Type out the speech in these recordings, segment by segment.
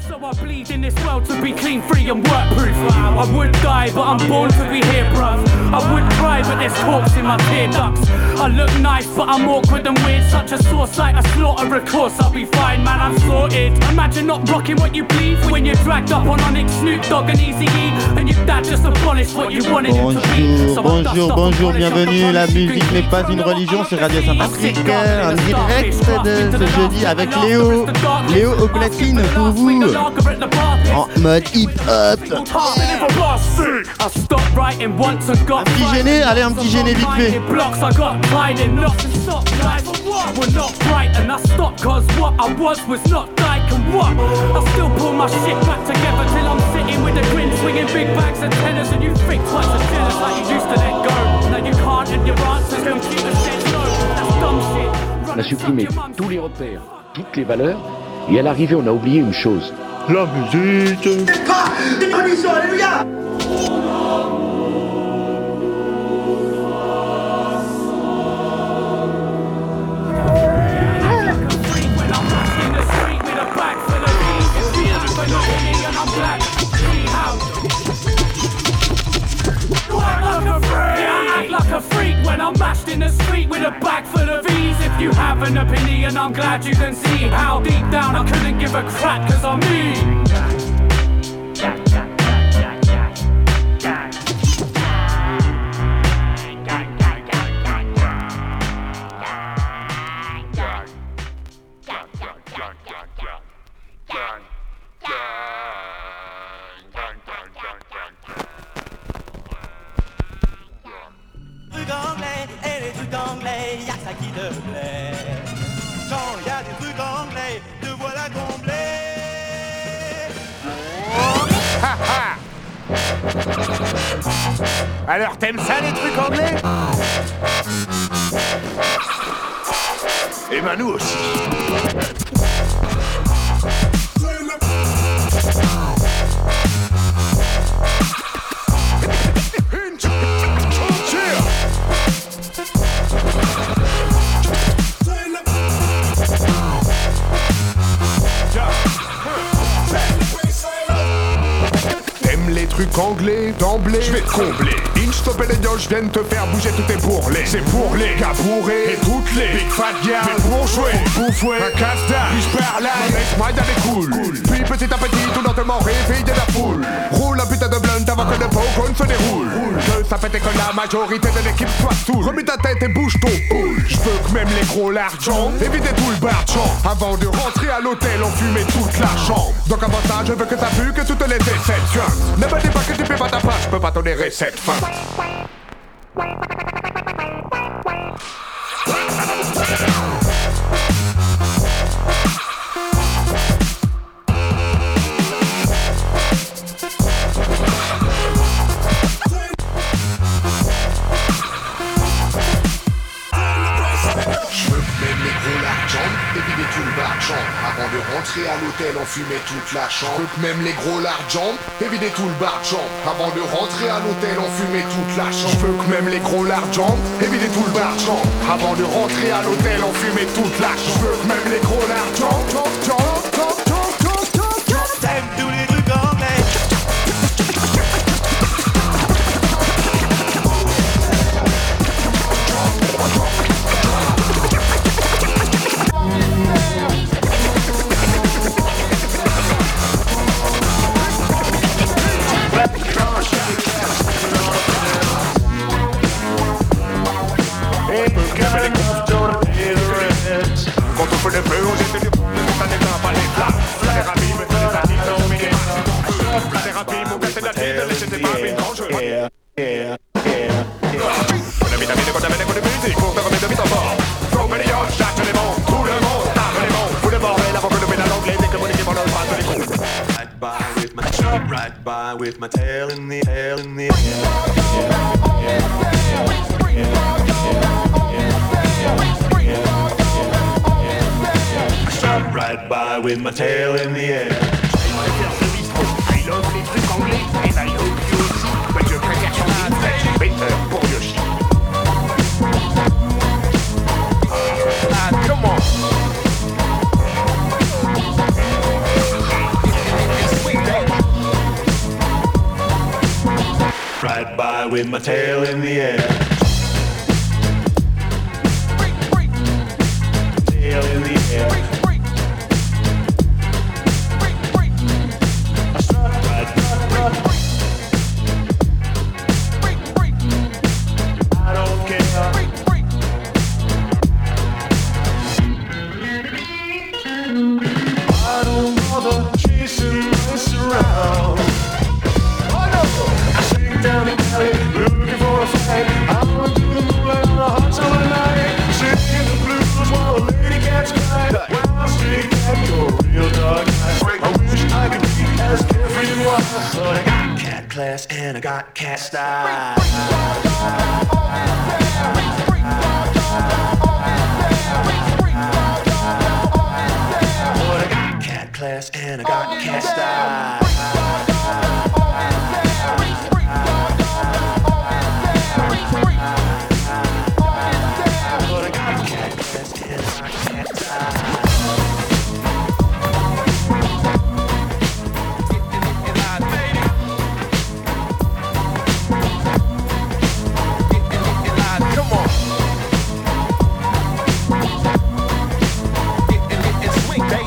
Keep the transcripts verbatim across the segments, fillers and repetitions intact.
So I bleed in this world to be clean, free and work-proof. I would die, but I'm born to be here, bruv. I would cry, but there's corpse in my tear ducts. I look nice, but I'm awkward and weird. Such a sore sight, I slaughter a course. I'll be fine, man, I'm sorted. Imagine not rocking what you believe when you're dragged up on Onyx, Snoop Dogg and Eazy-E, and your dad just abolished what you wanted him to be. So bonjour, bonjour, bienvenue. La musique n'est pas une religion sur Radio Saint-Patrick. En direct de ce jeudi avec Léo. Léo au platine pour vous. En mode hip-hop. Un petit gêné, allez, un petit gêné vite fait. We're not bright and I stopped cause what I was was not like and what I still pull my shit back together till I'm sitting with a grin swinging big bags of tenors and you think twice as jealous like you used to let go. Now you can't and your answers computer says no. That's dumb shit. On a supprimé tous les repères, toutes les valeurs et à l'arrivée on a oublié une chose. La musique. C'est pas des permissions, alléluia. Like a freak when I'm mashed in the street with a bag full of V's. If you have an opinion, I'm glad you can see how deep down I couldn't give a crap cause I'm me. Alors t'aimes ça les trucs anglais? Eh ben nous aussi. Truc anglais, d'emblée, je vais te combler. Inch, stop et les gars, je viens de te faire bouger tous tes bourrelets. C'est pour les cabourrés, et toutes les big fat girls, mais pour jouer, bouffer, un casse-dalle, puis je perds là, laisse-moi y aller cool. cool. Puis petit à petit, tout lentement réveille de la foule. Roule un putain de blunt avant que le Pogon se déroule. Que ça fait que la majorité de l'équipe soit saoule. Remets ta tête et bouge ton poule. Je veux que même les gros l'argent, évitez tout le bar de champ. Avant de rentrer à l'hôtel, on fumait toute la chambre. Donc avant ça, je veux que ça pue, que toutes les déceptions. Ne me dis pas que tu fais pas ta part, je peux pas tolérer cette fin. Avant de rentrer à l'hôtel, on fumait toute la chambre. Même les gros l'argent, et vider tout le bar de chambre. Avant de rentrer à l'hôtel, on fumait toute la chambre. Je veux que même les gros l'argent, et vider tout le bar de chambre. Avant de rentrer à l'hôtel, on fumait toute la chambre. Je veux que même les gros l'argent, T'aimes tous les trucs anglais. Quand on fait le feu, on jette du feu, ça n'éteint pas les flammes. La thérapie me fait des amis dominés. La thérapie, mon gars, c'est la vie de laisser tes papilles dangereuses. On a mis la vie de quand avec des coups de musique pour te remettre de vite en forme. Faut que les gars, chaque les bons, tout le monde, tape les bons. Fous le bordel avant que le pédale anglais dès que mon équipe en a pas de les coups. Right by with my right by with my tail in the tail in the right by with my tail in the air. I love les trucs anglais and I hope you aussi. Mais je préfère sur la tête, better pour Yoshi. Ah, come on. with my tail in the air. Tail in the air. I strut, right, strut, strut. I don't care. I don't bother chasing mice around. Oh no! I sing down the alley, looking for a fight. I'm going through the moonlight on a hot summer night, singing the blues while the lady cats cry. Well, stay cat, you're a real dog night. I wish I could be as carefree and wild, but I got cat class and I got cat style. Class and I got cat style. But I got cat class and I got cat style. Come on. It's sweet, baby.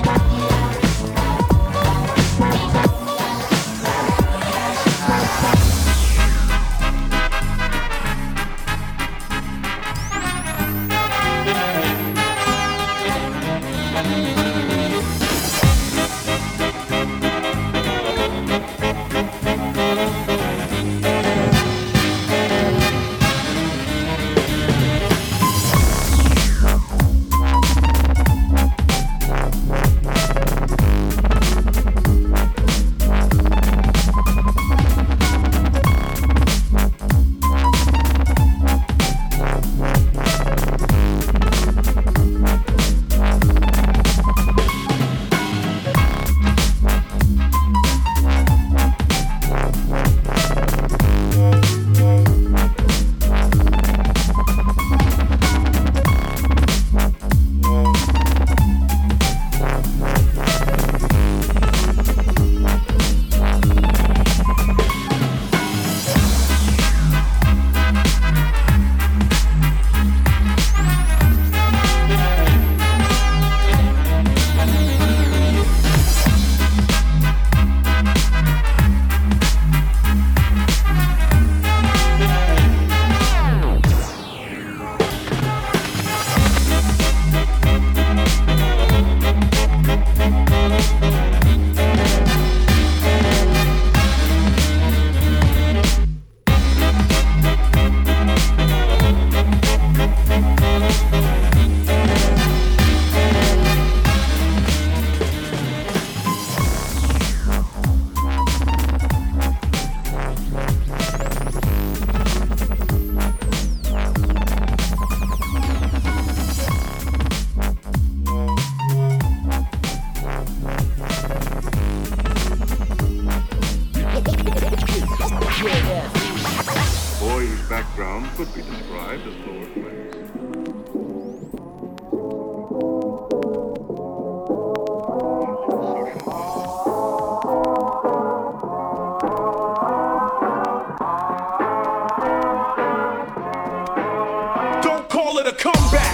Could be described as lower class. Don't call it a comeback.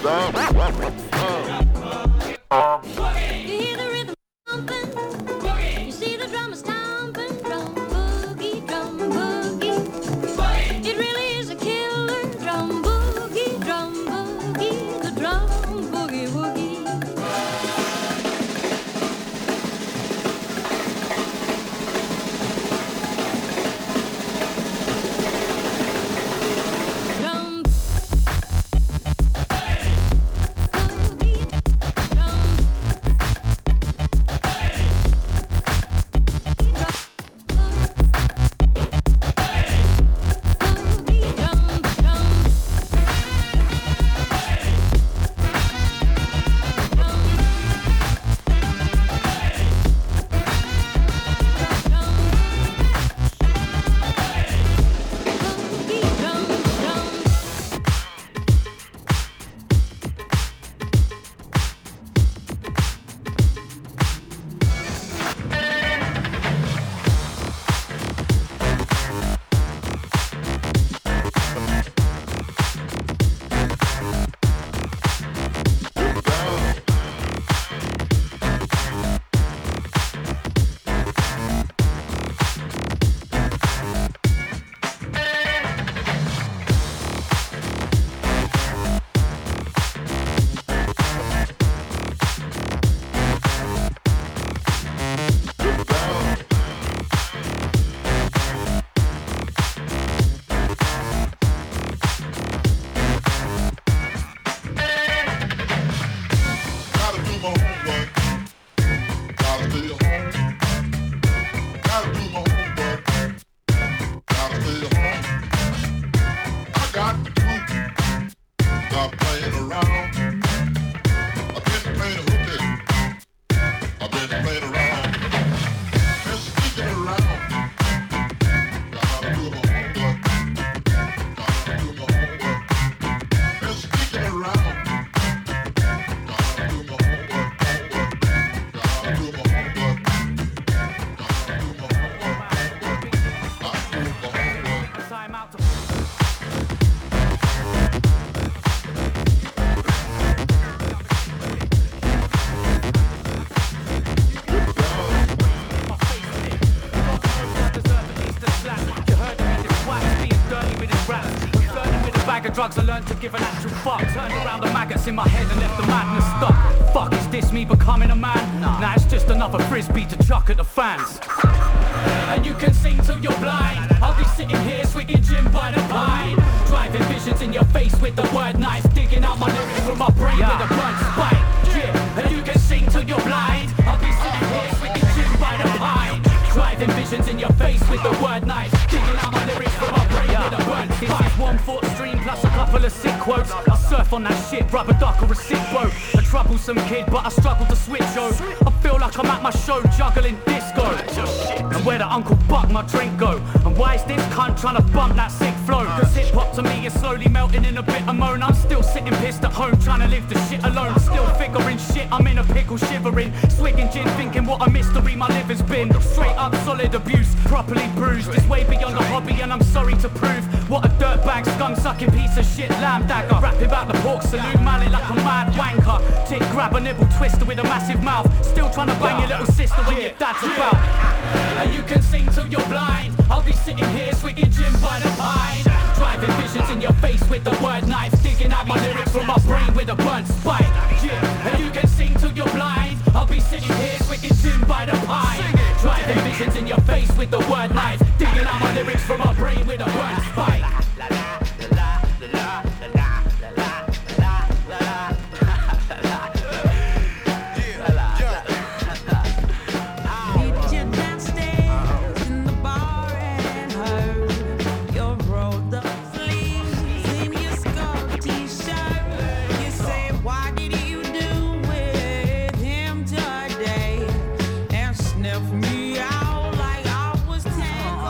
hear the rhythm pumping, you see the drummer stomping, drum boogie, drum boogie. It really is a killer drum boogie, drum boogie, the drum boogie woogie. Drugs, I learned to give an actual fuck. Turned around the maggots in my head and left the madness stuck. Fuck, is this me becoming a man? Nah, nah, it's just another frisbee to chuck at the fans. And you can sing till you're blind. I'll be sitting here swigging gin by the pine, driving visions in your face with the word knife, digging out my lyrics from my brain yeah. with a blunt spike. Yeah, and you can sing till you're blind. I'll be sitting here swigging gin by the pine, driving visions in your face with the word knife, digging out my lyrics from my brain yeah. with a blunt spike. This is one foot stream plus a couple of sick quotes. I surf on that shit, rubber duck or a sick boat. A troublesome kid, but I struggle to switch, oh. I feel like I'm at my show juggling disco. And where the Uncle Buck my drink go? And why is this cunt trying to bump that sick flow? Cause hip hop to me is slowly melting in a bit of moan. I'm still sitting pissed at home trying to live the shit alone. Still figuring shit, I'm in a pickle shivering, swigging gin thinking what a mystery my liver's been. Straight up solid abuse, properly bruised. It's way beyond a hobby and I'm sorry to prove. What a dirtbag, scum sucking piece of shit, lamb dagger. Rap about the pork salute, mallet like a mad wanker. Tick, grab a nibble, twister with a massive mouth. Still trying to bang your little sister when your dad's about. And you can sing till you're blind. I'll be sitting here swigging gin by the pine, driving visions in your face with the word knife, digging out my lyrics from my brain with a blunt spike. Yeah, and you can sing till you're blind. I'll be sitting here swigging gin by the pine, driving visions in your face with the word knife, digging out my lyrics from my brain with a blunt spike. Me out like I was ten.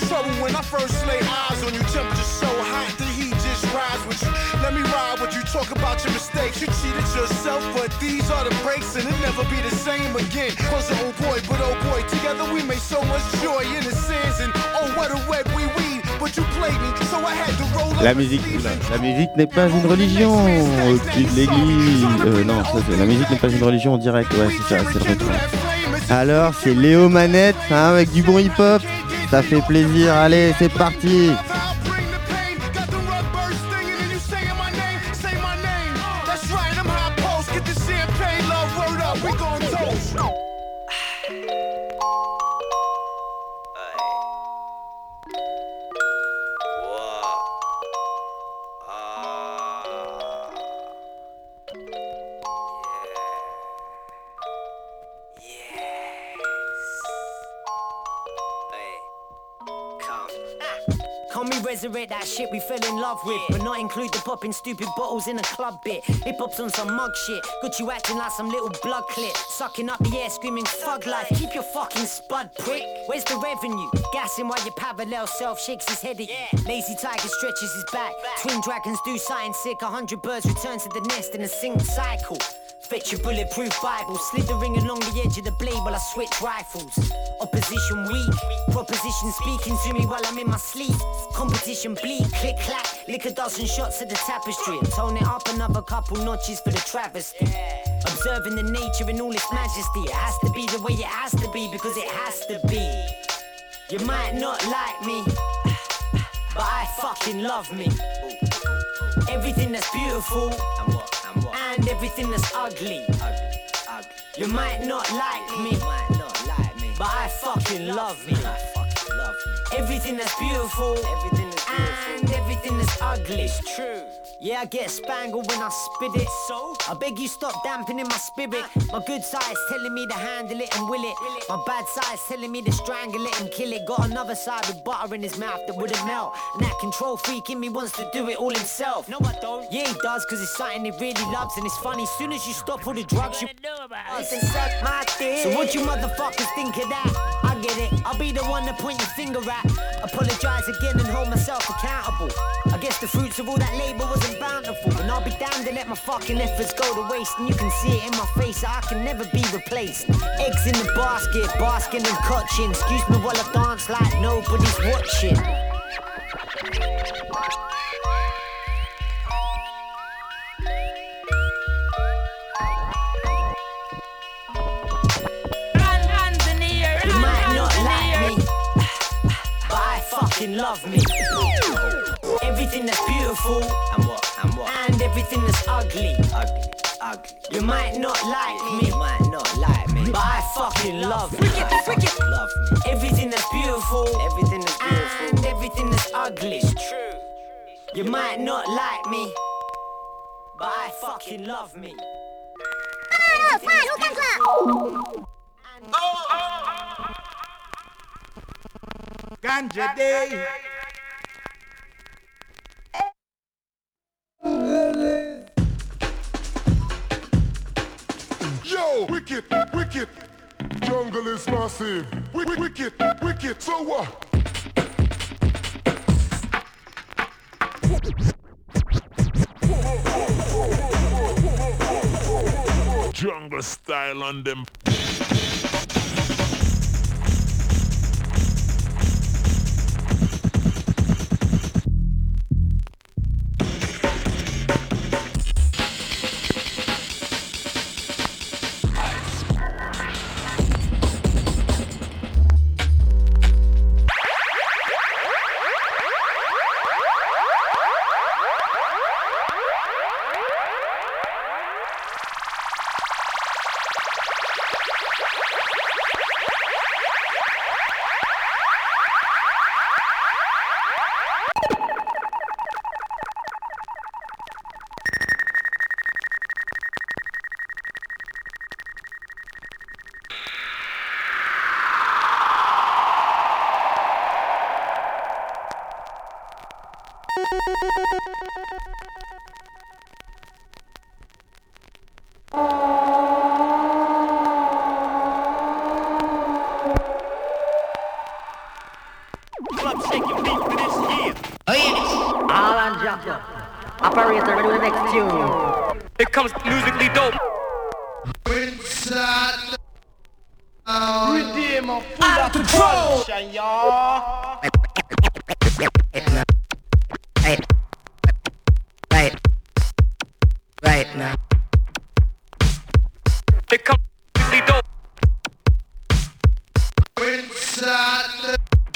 trouble when I first lay eyes on you. Temperature so hot, the heat just rise with you. Let me ride with you, talk about your mistakes. You cheated yourself, but these are the breaks, and it'll never be the same again. Cause oh boy, but oh boy, together we made so much joy in the sands, and oh what a web we weed. But you played me, so I had to roll up. La musique, la, la musique n'est pas une religion au-dessus de l'église. Euh, non, ça, c'est, la musique n'est pas une religion en direct. Ouais, c'est ça, c'est le retour. Alors, c'est Léo Manette, hein, avec du bon hip-hop. Ça fait plaisir. Allez, c'est parti. Resurrect that shit we fell in love with, but not include the popping stupid bottles in a club bit. Hip hop's on some mug shit. Got you acting like some little blood clip, sucking up the air, screaming fuck life. Keep your fucking spud, prick. Where's the revenue? Gassing while your parallel self shakes his head at you. Lazy tiger stretches his back. Twin dragons do something sick. A hundred birds return to the nest in a single cycle. Fetch your bulletproof Bible, slithering along the edge of the blade while I switch rifles. Opposition weak, proposition speaking to me while I'm in my sleep. Competition bleak, click clack, lick a dozen shots at the tapestry and tone it up another couple notches for the travesty. Observing the nature in all its majesty, it has to be the way it has to be because it has to be. You might not like me, but I fucking love me. Everything that's beautiful and everything that's ugly. You might not like me, but I fucking love me. Everything that's beautiful and everything that's ugly. It's true. Yeah, I get spangled when I spit it. So I beg you stop dampening my spirit. My good side's telling me to handle it and will it. My bad side's telling me to strangle it and kill it. Got another side with butter in his mouth that wouldn't melt. And that control freak in me wants to do it all himself. No, I don't. Yeah, he does, cause it's something he really loves. And it's funny, soon as you stop all the drugs, you know about it. And suck my dick. So what you motherfuckers think of that? I get it. I'll be the one to point your finger at. Apologize again and hold myself accountable. I guess the fruits of all that labor wasn't bountiful, and I'll be damned to let my fucking efforts go to waste. And you can see it in my face that I can never be replaced. Eggs in the basket, basking and cotching. Excuse me while I dance like nobody's watching. You might not like me, but I fucking love me. Everything that's beautiful and what, and what, and everything that's ugly, ugly, ugly. You might not like me, you might not like me, but I fucking love me. I fucking love me. Everything that's beautiful, everything that's beautiful, and everything that's ugly. It's true. You might not like me, but I fucking love me. Ganja Day. Yo, wicked, wicked, jungle is massive. Wicked, wicked, wicked, so what? Jungle style on them. club shaking beat for this year. Oh yes. All on Jumper. Operator, ready with the next tune. It comes musically dope. Inside. Redeemer, full of control, y'all. Right. Right. Right now. It comes musically dope. Inside.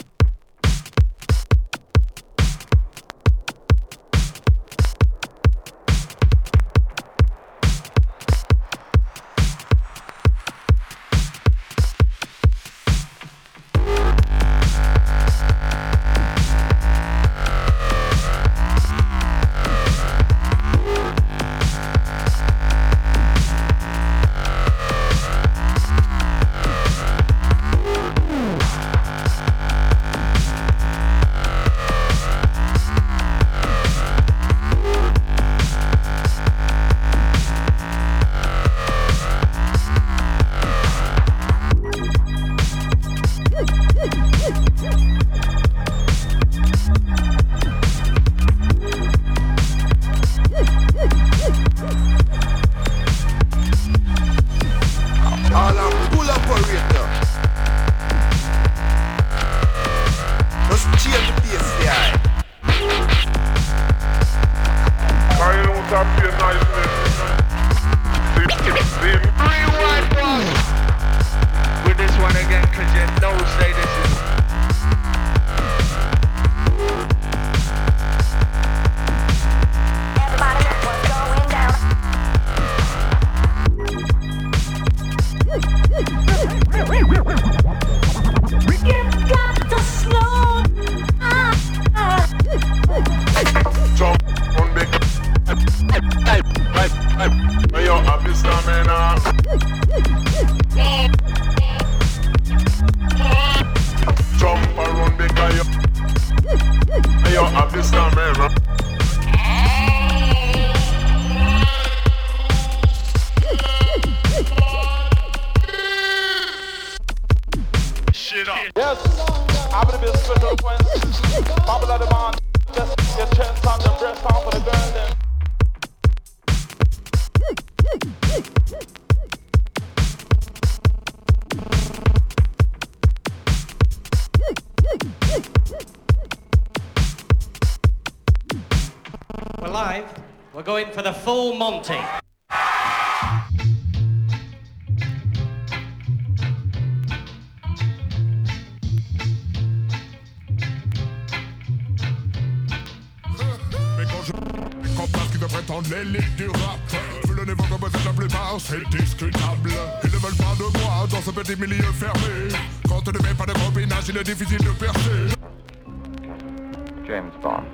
We're live. We're going for the full Monty. L'élite du rap, vu le niveau comme c'est la plupart, c'est discutable. Ils ne veulent pas de moi dans ce petit milieu fermé. Quand tu ne mets pas de copinage, il est difficile de percer. James Bond.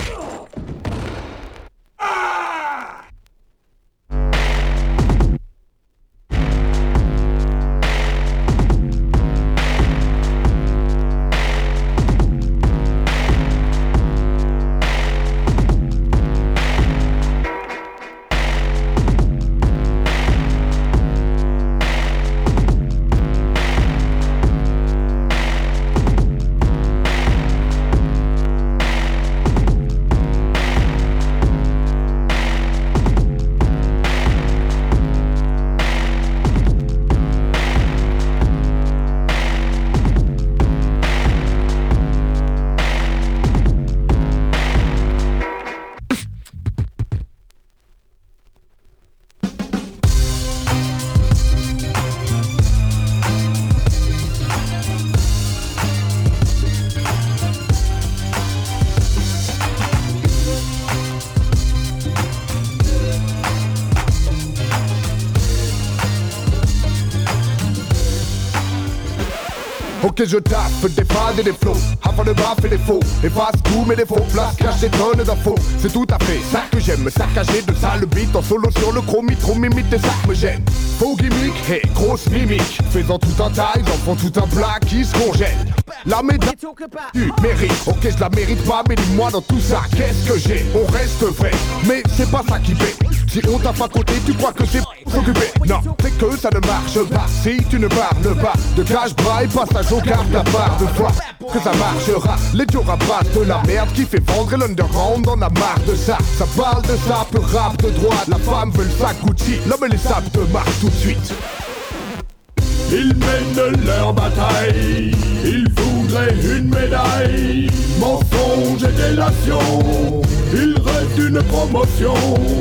Ok, je tape des phrases et des flots afin de baffer les faux. Efface tous mes défauts, place, cache des tonnes d'infos. C'est tout à fait ça que j'aime, saccager de sale beat en solo sur le chromie, trop mimite des sacs me gênent. Faux gimmick, hey, grosse mimique, faisant tout un tas, ils en font tout un plat qui se congèle. La médaille tu mérites. Ok, je la mérite pas, mais dis-moi dans tout ça, qu'est-ce que j'ai? On reste vrai, mais c'est pas ça qui fait. Si on t'a pas côté, tu crois que c'est s'occuper? Non, c'est que ça ne marche pas. Si tu ne parles pas de cash braille, passage au cartes la part de foi que ça marchera. Les dieux rabattent de la merde qui fait vendre et l'underground en a marre de ça. Ça parle de ça, peu rap de droite. La femme veut le sac Gucci, l'homme et les sables de marche tout de suite. Ils mènent leur bataille, ils voudraient une médaille. Mensonge et délation, ils rêvent d'une promotion.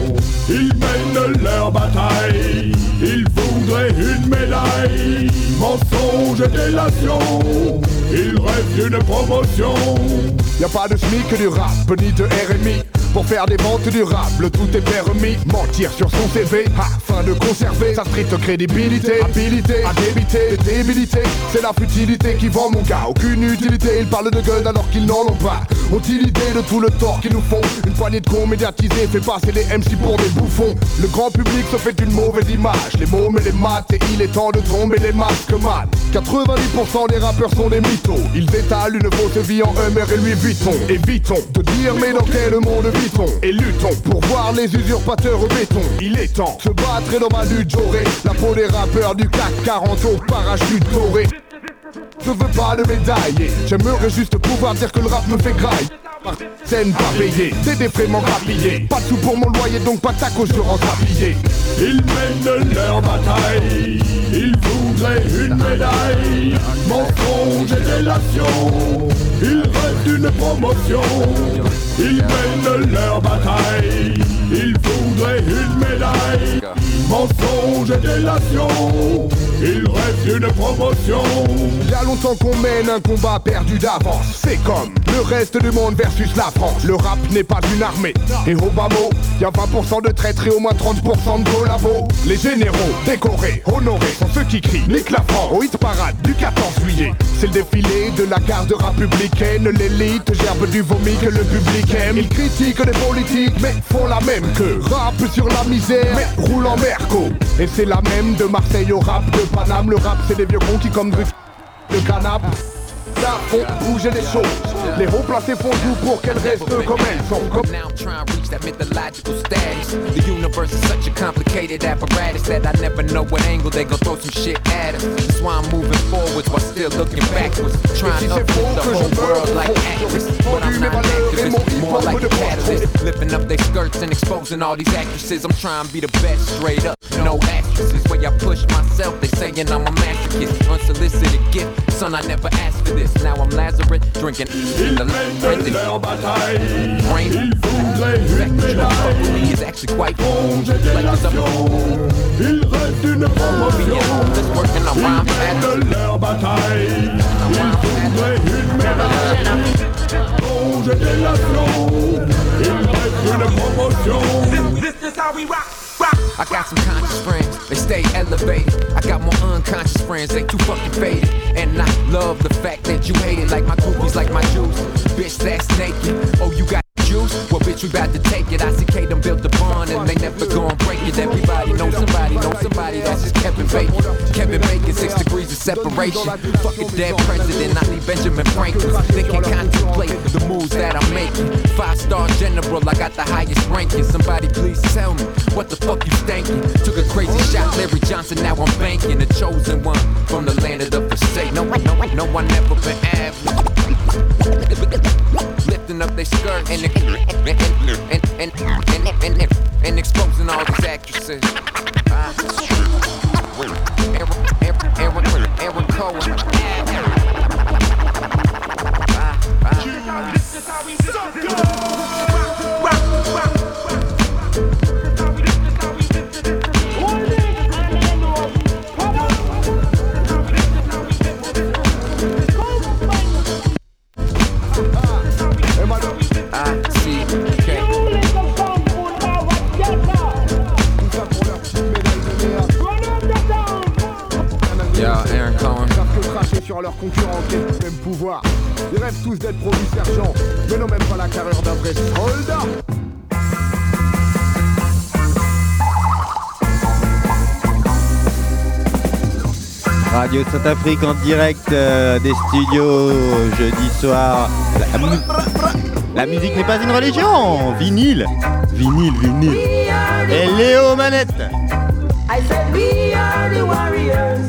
Ils mènent leur bataille, ils voudraient une médaille. Mensonge et délation, ils rêvent d'une promotion. Y'a pas de SMIC du rap, ni de R M I. Pour faire des ventes durables, tout est permis. Mentir sur son C V, afin de conserver sa stricte crédibilité. Habilité à débiter, débilité, c'est la futilité qui vend mon gars. Aucune utilité, ils parlent de gueule alors qu'ils n'en ont pas. Ont-ils idée de tout le tort qu'ils nous font? Une poignée de cons médiatisés fait passer les M C pour des bouffons. Le grand public se fait une mauvaise image, les mômes et les maths, et il est temps de tromper les masques man. quatre-vingt-dix pour cent des rappeurs sont des mythos. Ils étalent une fausse vie en Hummer et Louis Vuitton. Évitons de dire mais dans quel monde vit-on? Et luttons pour voir les usurpateurs au béton. Il est temps de se battre et dans ma lutte j'aurai la peau des rappeurs du C A C quarante au parachute doré. Je veux pas de médaille, j'aimerais juste pouvoir dire que le rap me fait graille. Scène pas payée, des défraiements grappillés. Pas de sous pour mon loyer donc pas de taco, je rentre habillé. Ils mènent leur bataille, ils voudraient une médaille. Mensonge et délation, ils rêvent d'une promotion. Ils mènent leur bataille, ils voudraient une médaille. Mensonge et délation, ils rêvent d'une promotion. Il y a longtemps qu'on mène un combat perdu d'avance. C'est comme le reste du monde versus la France. Le rap n'est pas une armée. Et au bas mot, y a vingt pour cent de traîtres et au moins trente pour cent de collabos. Les généraux, décorés, honorés, sont ceux qui crient nique la France au hit parade du quatorze juillet. C'est le défilé de la garde républicaine. L'élite gerbe du vomi que le public aime. Ils critiquent les politiques mais font la même que rap sur la misère mais roulent en merco. Et c'est la même de Marseille au rap de Paname. Le rap c'est des vieux cons qui comme Druc le canap. Là font bouger les choses. Les hauts placés font tout pour qu'elles restent comme elles sont. Now I'm trying to reach that mythological status. The universe is such a complicated apparatus that I never know what angle they gon' throw some shit at us. That's why I'm moving forwards while still looking backwards. Trying to uplift the whole world like actors. But I'm not an activist, more like a catalyst. Lifting up their skirts and exposing all these actresses. I'm trying to be the best, straight up, no actresses. Way I push myself, they saying I'm a masochist. Unsolicited gift, son, I never asked for this. Now I'm Lazarus, drinking Ils mènent leur bataille, ils voudraient une médaille. Is actually quite Mensonge et délation, ils rêvent d'une promotion. Ils mènent leur bataille, ils voudraient une médaille. Mensonge et délation, ils rêvent d'une promotion. This is how we rock. I got some conscious friends, they stay elevated. I got more unconscious friends, they too fucking faded. And I love the fact that you hate it like my groupies, like my juice. Bitch, that's naked. Oh, you got juice? Well, bitch, we bout to take it. I C K them built the bond and they never gon' break it. Everybody knows somebody, knows somebody, that's just Kevin Bacon. Kevin Bacon, six degrees of separation. Fucking dead president, I need Benjamin Franklin. They can contemplate the moves that I'm making. Five star general, I got the highest ranking. Somebody please tell me, what the fuck you thinking? Took a crazy shot, Larry Johnson, now I'm banking. The chosen one from the land of the forsaken. No, no, no, I never been average. Lifting up their skirt and and and and, and, and, and, and exposing all these actresses. Uh, Aaron, Aaron, Aaron, Aaron Cohen. Uh, uh, This is how we rock, rock, rock. Sur leurs concurrents qui ont le même pouvoir. Ils rêvent tous d'être promus sergents, mais n'ont même pas la carrure d'un vrai soldat. Radio Saint-Afrique en direct euh, des studios jeudi soir. La, mu- la musique n'est pas une religion. Vinyle, vinyle, vinyle. Et Léo Manette. I said we are the warriors.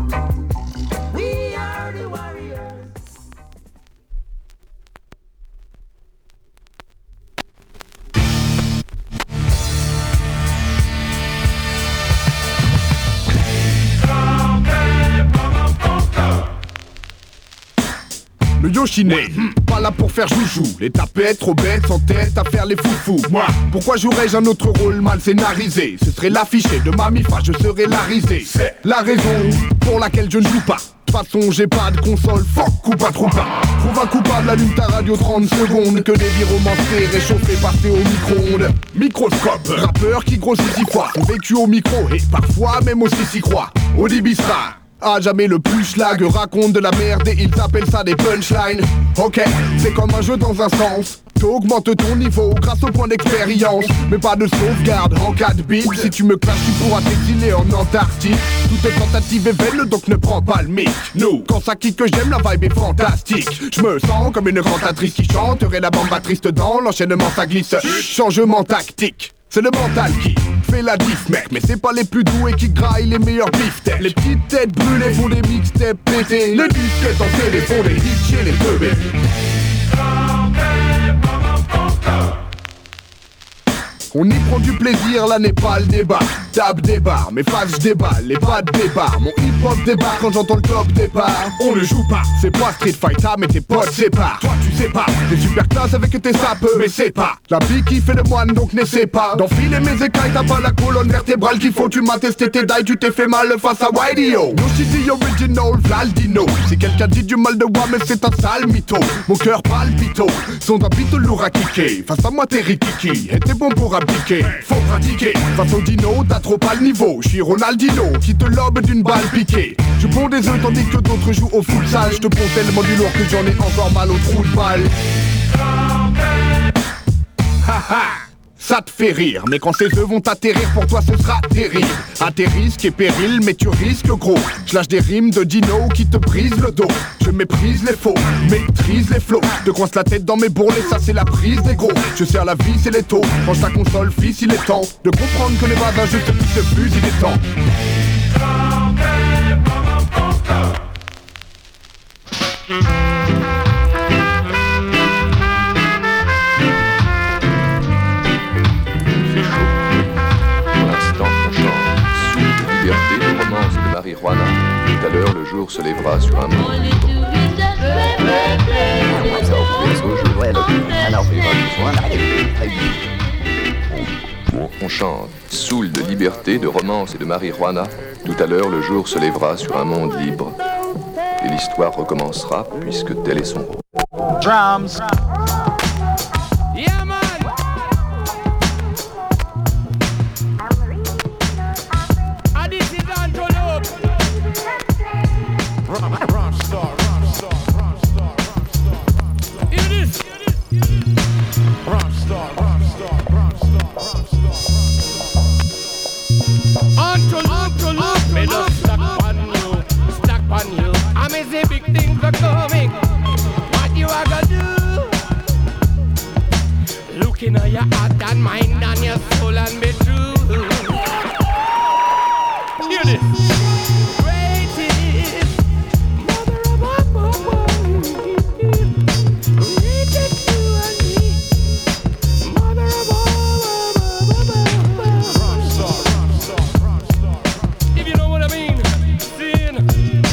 Le Yoshiné, pas là pour faire joujou. Les tapettes trop bêtes, sans tête à faire les foufous. Moi, pourquoi jouerais-je un autre rôle mal scénarisé? Ce serait l'affiché de ma mifa, je serais la risée. C'est la raison pour laquelle je ne joue pas. De toute façon j'ai pas de console, fuck ou pas trop pas. Trouve un coupable, allume ta radio trente secondes. Que des vies romancées, réchauffées, passées au micro-ondes. Microscope, rappeur qui grossit six fois. Son vécu au micro et parfois même aussi s'y croit. Au débit star. Ah jamais le plus schlag raconte de la merde et ils appellent ça des punchlines. Ok, c'est comme un jeu dans un sens. T'augmentes ton niveau grâce au point d'expérience. Mais pas de sauvegarde en cas de bip. Si tu me clashes tu pourras t'exiler en Antarctique. Toute tentative est vaine donc ne prends pas le mic. Nous, quand ça kick que j'aime la vibe est fantastique. Je me sens comme une cantatrice qui chanterait la bamba triste dans l'enchaînement ça glisse. Changement tactique. C'est le mental qui fait la diff mec. Mais c'est pas les plus doués qui graillent les meilleurs beefsteaks. Les petites têtes brûlées font des mixtapes pétés. Les disquettes en télé font des hits chez les teubés. On y prend du plaisir, là n'est pas le débat. Tape des barres, mes phases je déballe, les pas de débat. Mon hip-hop débarque quand j'entends le top départ. On ne joue pas, c'est pas Street Fighter mais tes potes c'est pas. Toi tu sais pas, t'es super classe avec tes sapeux mais c'est pas. La bille qui fait le moine donc n'essaie pas d'enfiler mes écailles, t'as pas la colonne vertébrale qu'il faut. Tu m'as testé tes die, tu t'es fait mal face à Widio. No city original, Valdino. Si quelqu'un dit du mal de moi mais c'est un sale mytho. Mon cœur palpito, son tapito lourd à kicker. Face à moi t'es rikiki, et t'es bon pour appliquer. Faut pratiquer, face au dino t'as trop pas le niveau. J'suis Ronaldinho qui te lobe d'une balle piquée. Je ponds des œufs tandis que d'autres jouent au futsal. Je te ponds tellement du lourd que j'en ai encore mal au trou de balle. Haha, ça te fait rire, mais quand ces œufs vont atterrir pour toi ce sera terrible. À tes risques et périls, mais tu risques gros. Je lâche des rimes de dino qui te brisent le dos. Je méprise les faux, maîtrise les flots. Te coince la tête dans mes bourrelets, ça c'est la prise des gros. Je serre la vis et les taux, range ta console fils, il est temps de comprendre que les pas d'un jeu te piquent plus, il est temps. Marijuana. Tout à l'heure, le jour se lèvera sur un monde. On chante, saoul de liberté, de romance et de marijuana. Tout à l'heure, le jour se lèvera sur un monde libre. Et l'histoire recommencera, puisque tel est son rôle. Drums. Yeah, man. And this is Antonio. Rockstar, rockstar, rockstar, rockstar. Hear this. Rockstar, rockstar, rockstar, rockstar. Antonio, Antonio. Me no stack on you, stack on you. I may say big things are coming. What you are gonna do? Looking at your heart and mind and your soul and be true. Hear this. Great is Mother of our boy. Created you and me. Mother of our Rockstar, rockstar, rockstar. If you know what I mean, sin.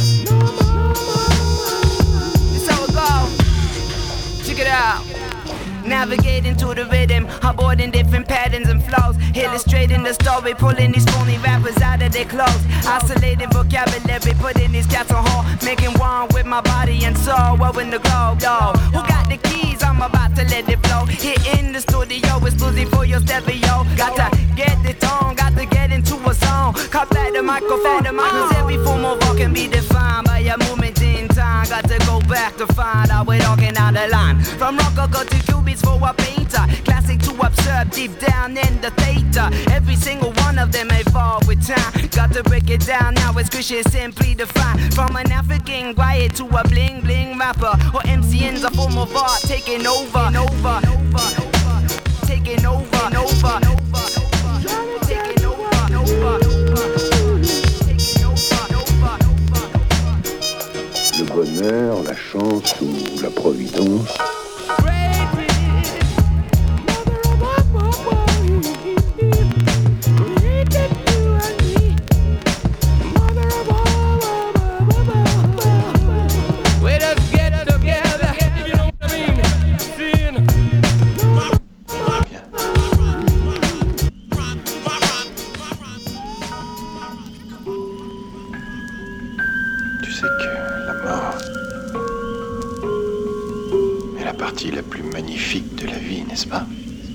This how it go. Check it out. Navigating to the rhythm, avoiding different patterns and flows. Illustrating the story, pulling these phony rappers out of their clothes. Isolating vocabulary, putting these cats on hold. Making one with my body and soul, in the globe, yo. Who got the keys? I'm about to let it flow. Hitting the studio, exclusive for your stereo. Got to get the tone, got to get into a song. Cut back the microphone, cause every form of art can be defined by a movement in time. Got to go back to to find out we're talking down the line. From rococo to cubits for a painter, classic to absurd, deep down in the theta. Every single one of them evolve with time. Got to break it down now, it's Christian simply defined. From an African quiet to a bling bling rapper, or MCN's a form of art taking over, over, taking over, over, taking over, over. Le bonheur, la chance ou la providence. La plus magnifique de la vie, n'est-ce pas?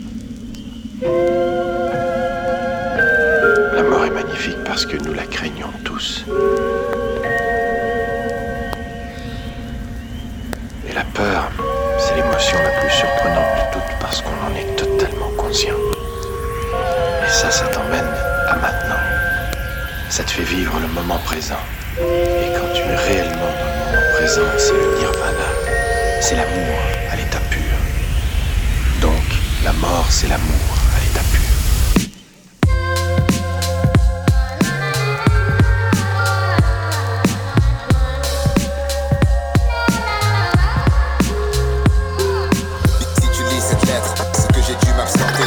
La mort est magnifique parce que nous la craignons tous. Et la peur, c'est l'émotion la plus surprenante de toutes parce qu'on en est totalement conscient. Et ça, ça t'emmène à maintenant. Ça te fait vivre le moment présent. Et quand tu es réellement dans le moment présent, c'est le nirvana. C'est l'amour à l'état pur. Donc, la mort, c'est l'amour à l'état pur. Si tu lis cette lettre, c'est que j'ai dû m'absenter.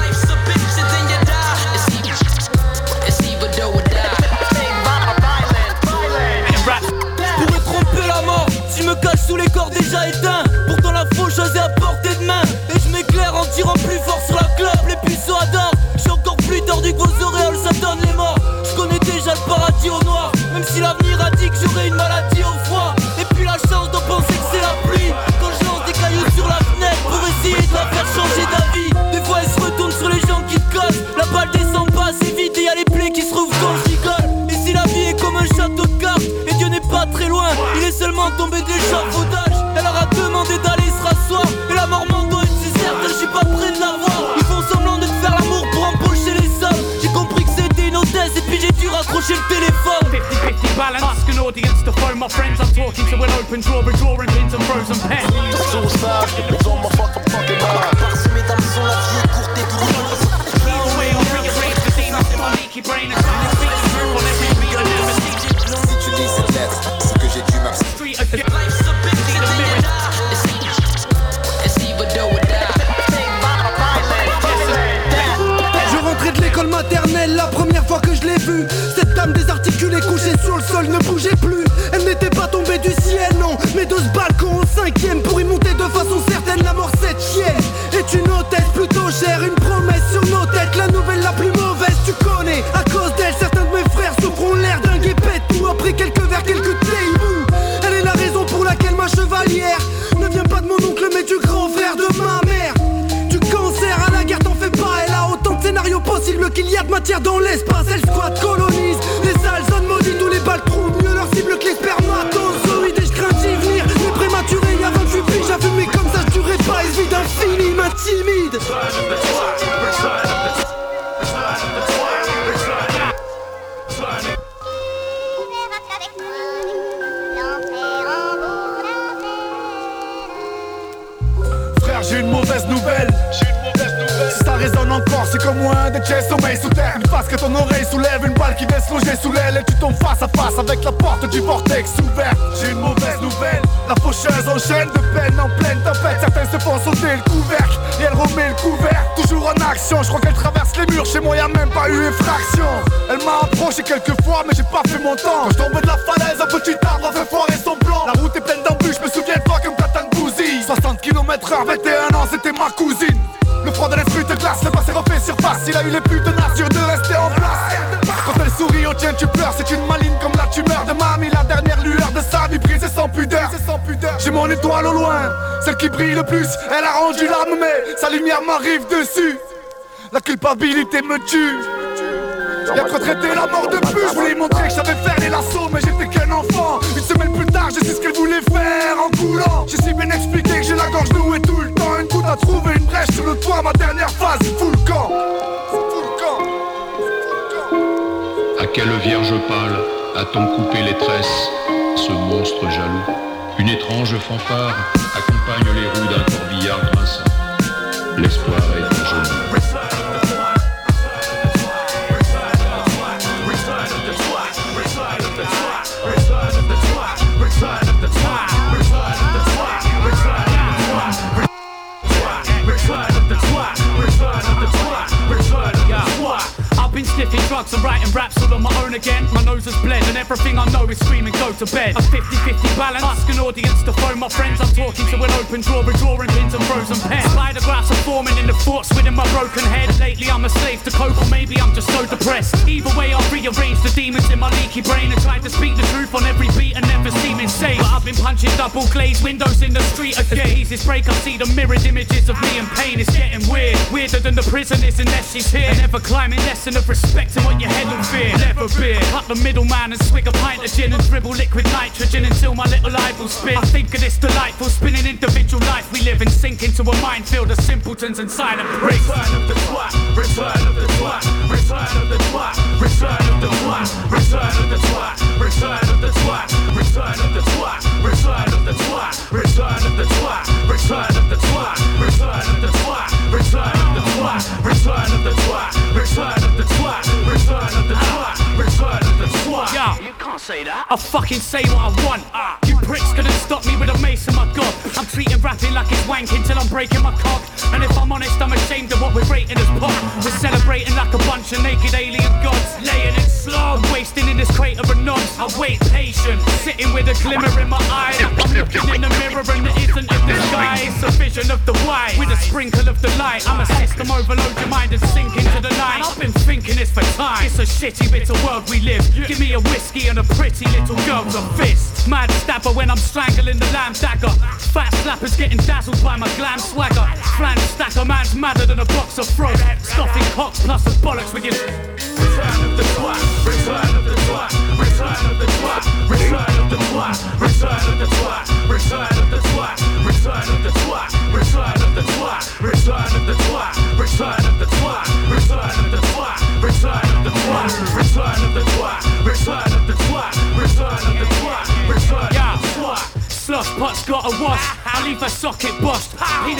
Pour me tromper la mort, je me cache sous les corps déjà éteints. Pourtant la faucheuse est à portée de main. Et je m'éclaire en tirant plus fort sur la clope. Les puceaux adorent. Je suis encore plus tordu que vos auréoles, ça donne les morts. Je connais déjà le paradis au noir. Même si l'avenir a dit que j'aurais une maladie au froid. Et puis la chance de penser que c'est la pluie. Quand je lance des cailloux sur la fenêtre pour essayer de la faire changer d'avis. Des fois elle se retourne sur les gens qui te cassent. La balle descend pas assez vite et y'a les plaies qui se rouvrent quand je rigole. Et si la vie est comme un château de cartes et Dieu n'est pas très loin, il est seulement tombé de l'échafaudage. Elle leur a demandé d'aller se rasseoir. Et la mort m'endoine, c'est certes, je suis pas près de la voir. Ils font semblant de te faire l'amour pour empocher les sommes. J'ai compris que c'était une hôtesse et puis j'ai dû raccrocher le téléphone. fifty fifty balance, ask an audience to phone my friends. I'm talking to an open drawer, a drawing pins and frozen pens. Suicide, it's on my fucking fucking mind. Parsemé d'hameçons, la vie est courte et douloureuse. Either way, I'll bring it rain to see nothing my leaky brain is trying to speak the truth on every beat I never see. Si tu lis cette lettre, c'est que j'ai dû m'absenter. Street of the life's a bitch, see the mirror. Je rentrais de l'école maternelle la première fois que je l'ai vue. Cette dame désarticulée couchée sur le sol ne bougeait plus. Elle n'était pas tombée du ciel, non, mais de ce balcon au cinquième. Pour y monter de façon certaine, la mort cette chienne est une hôtesse plutôt chère. Une promesse sur nos têtes, la nouvelle la plus mauvaise tu connais. À cause d'elle, certains de mes frères se feront l'air d'un guépette tout. Après quelques verres, quelques tailles. Elle est la raison pour laquelle ma chevalière ne vient pas de mon oncle mais du grand frère de ma mère. Du cancer à la guerre t'en fais pas. Elle a autant de scénarios possibles qu'il y a de matière dans l'espace. Elle squatte, colonise les sales zones maudites où les balles trouvent mieux leur cible que les spermatozoïdes. Et je crains d'y venir, mais prématuré y'a vingt-huit piges. À fumer comme ça je durerai pas et ce vide infini m'intimide. Frère, j'ai une mauvaise nouvelle. Si ça résonne encore, c'est comme un des jets sommeil sous terre. Une face que ton oreille soulève, une balle qui laisse loger sous l'aile. Et tu tombes face à face avec la porte du vortex ouverte. J'ai une mauvaise nouvelle. La faucheuse enchaîne de peine en pleine tempête. Certains se font sauter le couvercle et elle remet le couvert. Toujours en action, je crois qu'elle traverse les murs. Chez moi y'a même pas eu effraction. Elle m'a approché quelques fois mais j'ai pas fait mon temps. Quand je tombais de la falaise, un petit arbre a fait foirer son plan. La route est pleine d'embûches, je me souviens de toi comme platane bousille. Soixante kilomètres heure, vingt et un ans, c'était ma cousine. Le froid de l'esprit te glace, le passé refait surface. Il a eu les putes de nature de rester en place. Quand elle sourit au tien tu pleures, c'est une maligne comme la tumeur de mamie. La dernière lueur de sa vie brisée sans pudeur. J'ai mon étoile au loin, celle qui brille le plus. Elle a rendu l'âme mais sa lumière m'arrive dessus. La culpabilité me tue. Être retraité la mort de plus. Je voulais montrer que je savais faire les lassos, mais j'étais qu'un enfant. Une semaine plus tard, je sais ce qu'elle voulait faire en coulant. J'ai si bien expliqué que j'ai la gorge nouée tout le temps. Une goutte à trouver une brèche sur le toit, ma dernière phase, full camp. Full camp. À quelle vierge pâle a-t-on coupé les tresses, ce monstre jaloux? Une étrange fanfare accompagne les roues d'un corbillard grinçant. L'espoir est à genoux. Been sniffing drugs and writing raps all on my own again. My nose has bled and everything I know is screaming go to bed. A fifty fifty balance, ask an audience to phone my friends. I'm talking to an open drawer, a drawing pins and frozen pens. Spider-graphs are forming in the thoughts within my broken head. Lately I'm a slave to coke, or maybe I'm just so depressed. Either way I'll rearrange the demons in my leaky brain and try to speak the truth on every beat and never seem insane. But I've been punching double glazed windows in the street again. As the easiest break I see the mirrored images of me in pain. It's getting weird, weirder than the prison is unless she's here. And ever climbing lesson of respect and what your head will fear. Never beer, cut the middleman and swig a pint of gin and dribble liquid nitrogen until my little eyeball spin. I think of this delightful spinning individual life we live and sink into a minefield of simpletons and silent pricks. Return of the twat, return of the twat, return of the twat, return of the twat, return of the twat, return of the twat, return of the twat, return of the twat, return of the twat, return of the twat, return of the twat, return of the twat, return of the twat, return of the twat, return of the twat, return of the twat. Yeah, you can't say that. I fucking say what I want. Ah, you pricks couldn't stop me with a mace in my god. I'm treating rapping like it's wanking till I'm breaking my cock. And if I'm honest, I'm ashamed of what we're rating as pop. We're celebrating like a bunch of naked alien gods, laying in slog, wasting in this crate of a nonce. I wait patient, sitting with a glimmer in my eye, like I'm looking in the mirror and it isn't in the sky. It's a vision of the white with a sprinkle of the light. I'm a system overload your mind and sink into the night. I've been thinking this for time. It's a shitty bit of world we live. Give me a whiskey and a pretty little girl's a fist. Mad stabber when I'm strangling the lamb dagger. Fat slappers getting dazzled by my glam swagger. Flange stacker, man's madder than a box of frogs. Stuffing cocks plus the bollocks with your return of the twat, return of the twat, return of the twat, return of the twat, return of the twat, return of the twat, return of the twat, return of the twat, return of the twat, return of the twat, return of the twat, return of the twat, return of the twat, return of the twat, return of the twat, return of the twat. Slush pot's got a wash, I'll leave a socket bust. Peter.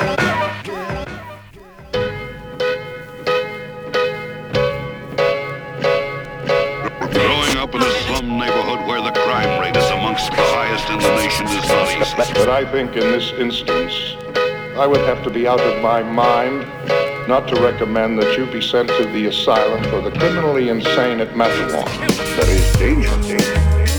Growing up in a slum neighborhood where the crime rate is amongst the highest in the nation is not easy. But I think in this instance, I would have to be out of my mind not to recommend that you be sent to the asylum for the criminally insane at Mattawan. There is danger, danger.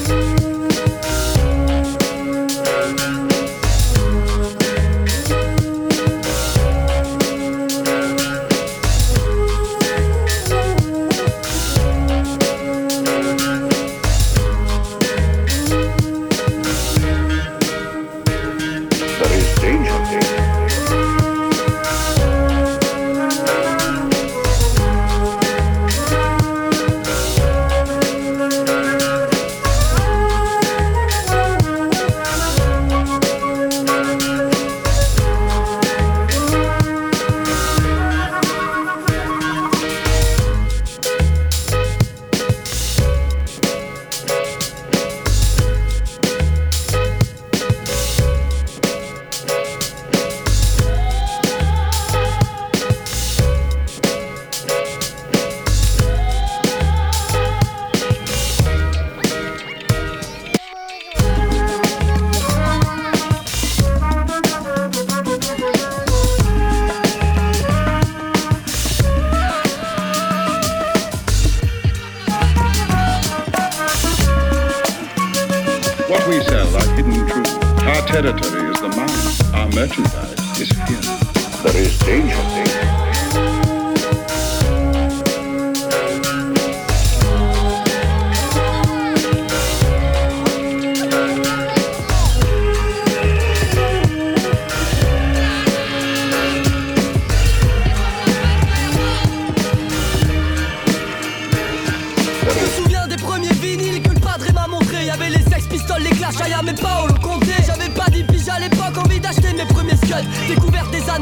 Territory is the mind. Our merchandise is fear. There is danger, danger.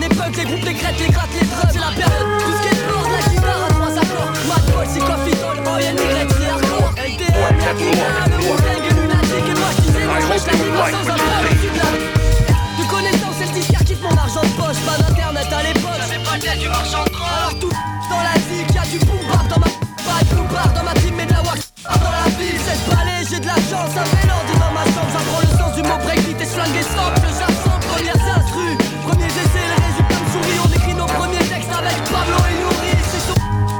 les punks, les groupes, les crêtes, les grattes, les drums. C'est la période du skateboard, la guitare à trois accords. Mad Boy, c'est Coffee Doll, oh y'a une Y, c'est hardcore. L D M, la Kina, le Wu-Tang est lunatique. Et moi je disais, moi je lâche la vie sans un peu au-dessus de la de connaissance, c'est le disquaire kiffe mon argent de poche. Pas d'internet à l'époque, j'avais pas le tête du marchand de drogue. Alors tout dans la zik, y'a du boom bap dans ma pas de boom bap dans ma team et de la wax dans la ville. Cette balai, j'ai de la chance, un vélo dit dans ma chambre. J'apprends le sens du mot breakbeat et flingue et sample. Que j'apprends, première instru, premier essai, le résultat me sourit. On écrit nos premiers textes avec Pablo et Nourri. C'est chaud.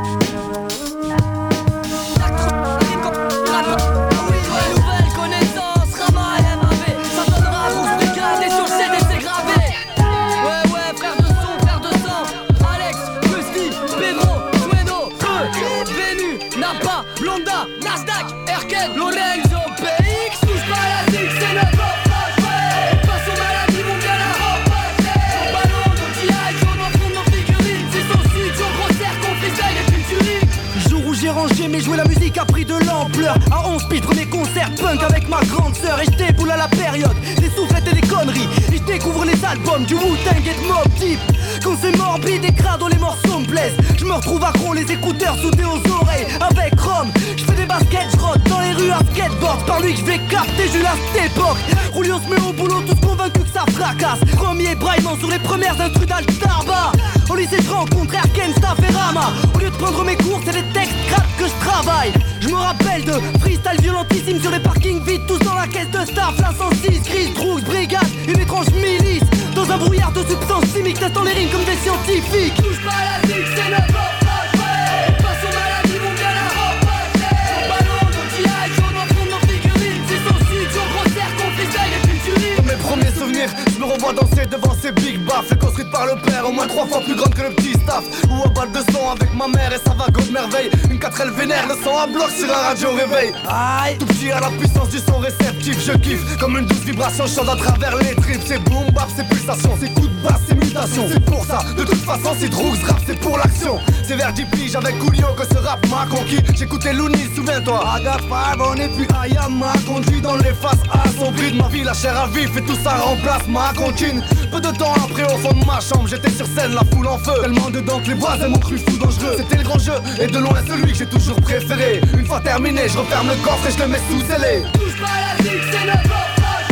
Nouvelle connaissance, Rama et M A V. Ça donnera grosse brigade et sur le C D c'est gravé. Ouais ouais, frère de son, frère de sang. Alex, Rusty, Pedro, Sueno, Feu, Venu, Napa, Blonda, Nasdaq, Erken, Lorenzo, P X. Touche pas la zig, c'est notre offre. Passe aux maladies, mon gars, la robe. Au ballon, nos G I, on en fond nos figurines. C'est son sud, son gros cercle, on freestyle et culturine. Jour où j'ai rangé mais jouer la musique a pris de l'ampleur. À onze piges, premier concert punk avec ma grande sœur. Et je déboule à la période des soufflettes et des conneries. Et je découvre les albums du Wu-Tang et de Mobb Deep. Quand c'est morbide et crado, les morceaux me plaisent. Je me retrouve accro, les écouteurs soudés aux oreilles. Avec Rome, je fais des baskets, je rote dans les rues à skateboard. Par lui que je vais capter, je à cette époque. Julio se met au boulot, tous convaincus que ça fracasse. Premier braillement sur les premières intrus d'Altarba. Au lycée je rencontre Erken, Staff et Rama. Au lieu de prendre mes cours, c'est des textes crap que je travaille. Je me rappelle de freestyle violentissime sur les parkings vides. Tous dans la caisse de staff, la cent six, Gris, Droogs, Brigade, une étrange milice. Dans un brouillard de substances chimiques, testant les rimes comme des scientifiques. Touche pas la zig, c'est notre offre. Passe aux maladies, mon gars, la robe. Au ballon, nos G I, on en fond nos figurines. C'est son sud, son gros cercle, on freestyle et culturine. Mes premiers souvenirs, je me revois danser devant ces big baffes. Construite par le père, au moins trois fois plus grande que le petit staff. Ou à balle de son avec ma mère et sa vague de merveille. Une quatre L vénère, le son à bloc sur un radio réveil. Aïe, tout petit à la puissance du son réceptif. Je kiffe comme une douce vibration, chante à travers les tripes. C'est boom bap, c'est pulsation, c'est coups de basse, c'est mutation. C'est pour ça, de toute façon si Droogs rap c'est pour l'action. C'est vers dix piges avec Coolio que ce rap m'a conquis. J'écoutais Looney, souviens-toi. I got five on et puis I am m'a conduit dans les faces assombrées de ma vie. La chair à vif et tout ça remplace ma contine. Peu de temps après au fond de ma chambre, j'étais sur scène, la foule en feu. Tellement dedans que les voisins m'ont cru fou dangereux. C'était le grand jeu et de loin celui que j'ai toujours préféré. Une fois terminé, je referme le coffre et je le mets sous scellé. Touche pas la zig, c'est notre offre.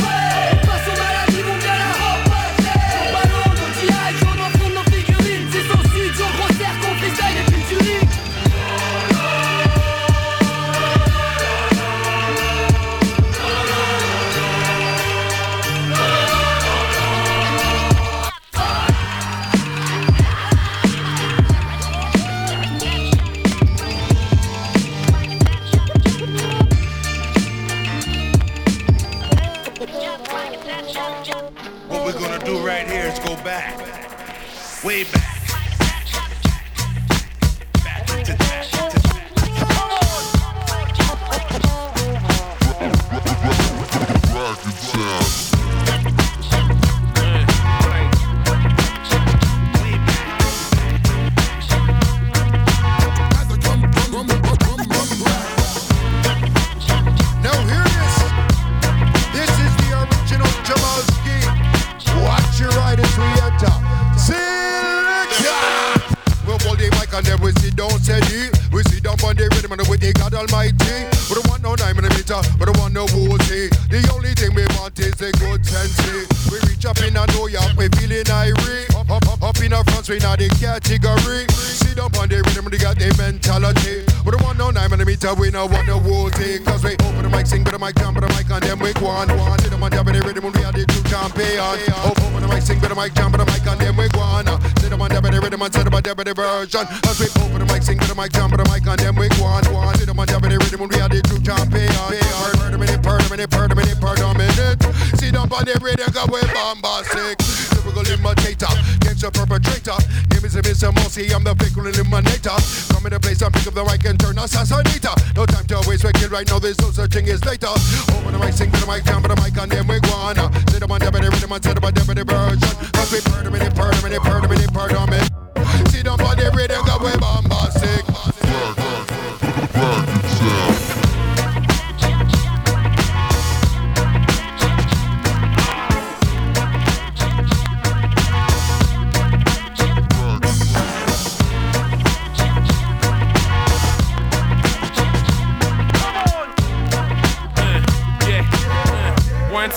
Passe aux maladies, mon gars, la robe. Au ballon, nos G I, on en fond nos figurines. C'est son sud, son gros cercle, on freestyle et culturine. What we're gonna do right here is go back, way back. Back into back into Now hear this. This is the original Jamal Ski. Watch your right as we enter. Selection. We'll hold the mic and then we sit down steady. We sit down on the rhythm and with the God Almighty. We don't want no nine millimeter, we don't want no woozy. The only thing we want is the good sense. We reach up in a New York, we feeling irate. Up, up, up, up in our France, we not the category. Sit down on the rhythm, we got the mentality. We don't want no nine millimeter, we don't want no woozy. Cause we open the mic, sing with the mic, jump with the mic, and then we go on. Sit down on the rhythm, we are the true champion. Open the mic, sing with the mic, jump with the mic, and then we go on. Sit down on the rhythm, and sit down on the version. As we open the mic, sing with the mic, jump with the mic, and then we go on. Sit down on the rhythm, we are the true champion. Per minute, per minute, per minute, per minute. Sit down on the rhythm, cause we bombastic. Typical imitator, gangster perpetrator. Name is Mister Mossy, I'm the pickle eliminator. Come in the place and pick up the mic and turn assassinator. No time to waste, we kill right now, there's no such thing as later. Open the mic, sing with the mic, jump with the mic, and then we go on. Sit on the rhythm and sit on the version. Cause we per minute, per minute, per minute, per minute. Sit down on the rhythm, cause we bombastic.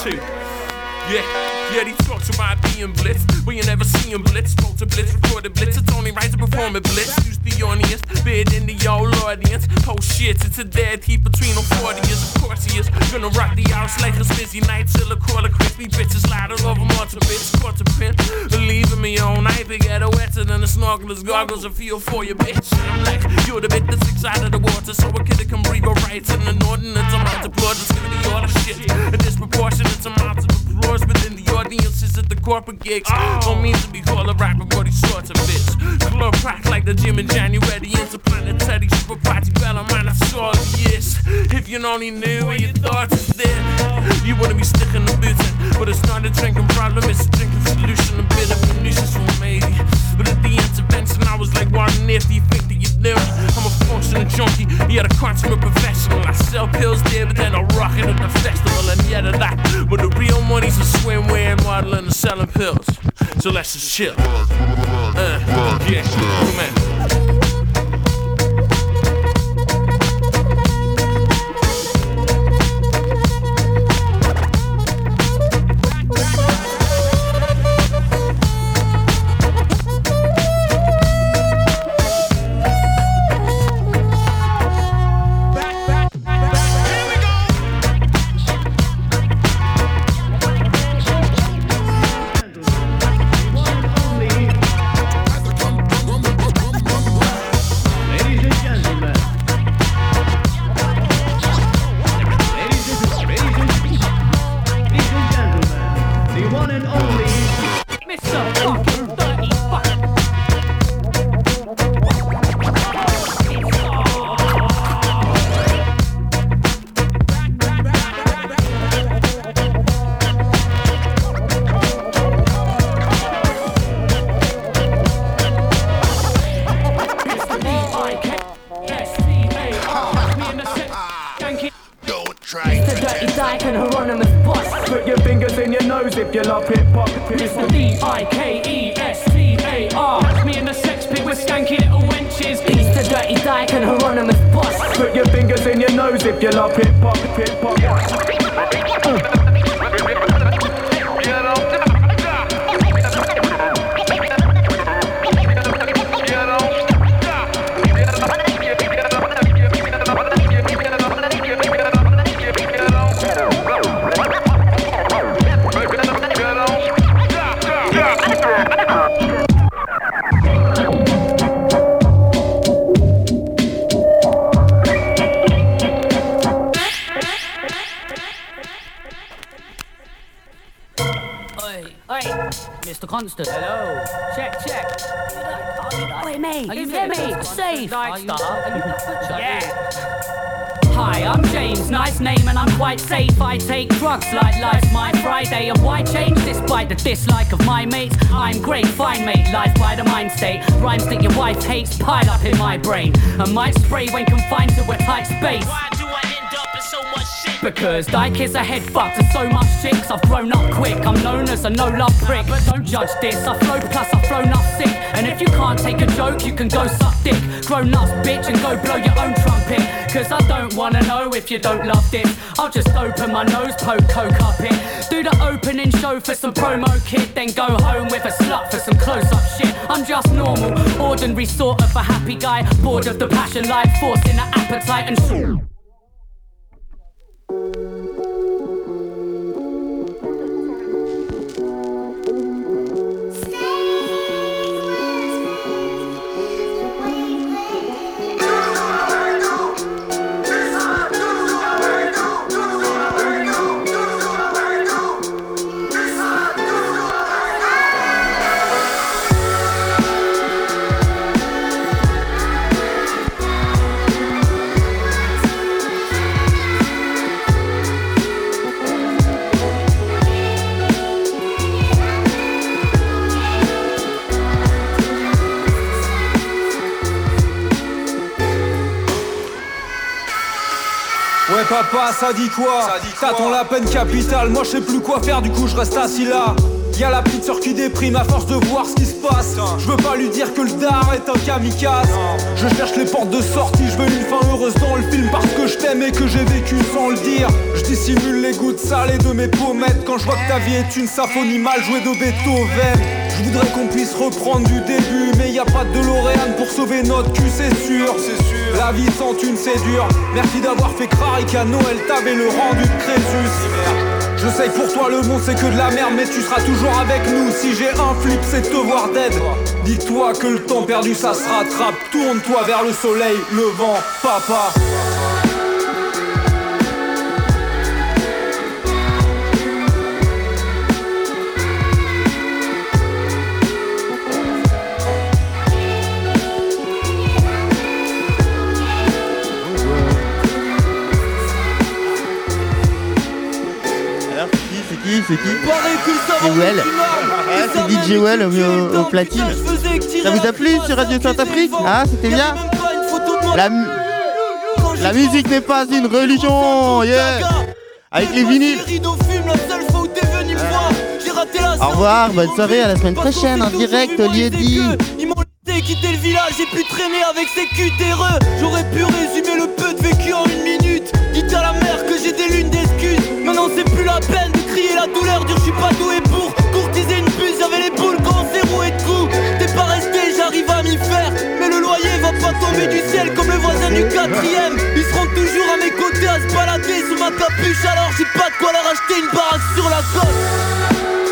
too. Yeah, yeah, these talks about being blitz, but you never see him blitz. Spoke to blitz, recorded blitz. It's only right to perform a blitz. Use the audience, bid in the old audience. Post shit, it's a dead heat between them forty years. Of course he is gonna rock the house like a busy night till a call of crispy bitches slide all over mortar bits. Quarter pin, leaving me all night. They get wetter than the snorkelers, goggles, a feel for you, bitch. I'm like, you're the bit that's six out of the water, so a kid can breathe right in the northern. It's a amount of blood, just giving the order shit. A disproportionate amount of applause within the audiences at the corporate gigs. Oh. Don't mean to be called a rapper, but these sorts of bits. Club crack like the gym in January. Interplanetary super party bella, man, that's all it is. If you only knew where your thoughts is there, you wouldn't be sticking the boots in. But it's not a drinking problem, it's a drinking solution. A bit of munitions for me. But at the intervention, I was like, what on earth do you think that you're doing? I'm a functional junkie, yet a consummate professional. I sell pills there, but then I rock it at the festival. And yet of that, but the real money's a swimwear modeling and selling pills. So let's just chill. Uh, yeah, come on. Mister Constant. Hello. Check, check. Wait, mate. Are you hear me? Safe. Yeah. Hi, I'm James, nice name and I'm quite safe. I take drugs like life's my Friday. And why change this by the dislike of my mates? I'm great, fine mate, life by the mind state. Rhymes that your wife hates pile up in my brain and might spray when confined to a tight space. Why do I end up in so much shit? Because Dyke is a head fuck to so much chicks. I've grown up quick, I'm known as a no-love prick. But don't judge this, I flow plus I've flown up sick. And if you can't take a joke, you can go suck dick. Grown ups, bitch, and go blow your own trumpet. Cause I don't wanna know if you don't love this. I'll just open my nose, poke coke up it. Do the opening show for some promo kit, then go home with a slut for some close-up shit. I'm just normal, ordinary sort of a happy guy. Bored of the passion life, forcing an appetite and shit. Papa, ça dit quoi? T'attends la peine capitale, moi je sais plus quoi faire, du coup je reste assis là. Y'a la petite sœur qui déprime à force de voir ce qui se passe. Je veux pas lui dire que le dard est un kamikaze. Je cherche les portes de sortie, je veux une fin heureuse dans le film parce que je t'aime et que j'ai vécu sans le dire. Je dissimule les gouttes salées de mes pommettes quand je vois que ta vie est une symphonie mal jouée de Beethoven. Je voudrais qu'on puisse reprendre du début, mais y a pas de DeLorean pour sauver notre cul, c'est sûr. La vie sans thune c'est dur. Merci d'avoir fait croire qu'à Noël t'avais le rendu de Crésus. Je sais que pour toi le monde c'est que de la merde, mais tu seras toujours avec nous. Si j'ai un flip c'est de te voir dead. Dis-toi que le temps perdu ça se rattrape. Tourne-toi vers le soleil, le vent, papa. C'est qui? C'est Well. Ah, c'est D J Well au, au platine. Ça vous a plu sur Radio Saint-Afrique? Ah, c'était bien. La, mu- la musique n'est pas une religion. Yeah. Avec les vinyles. Au revoir, bonne soirée, à la semaine prochaine en direct, Liedi. Quitter le village, j'ai pu traîner avec ces cutéreux. J'aurais pu résumer le peu de vécu en une minute. Dites à la mère que j'ai des lunes d'excuses. Maintenant c'est plus la peine de crier la douleur dure. Je suis pas doué pour courtiser une puce. J'avais les boules quand c'est roué de coups. T'es pas resté, j'arrive à m'y faire. Mais le loyer va pas tomber du ciel comme le voisin du quatrième. Ils seront toujours à mes côtés à se balader sous ma capuche. Alors j'ai pas de quoi leur acheter une baraque sur la côte.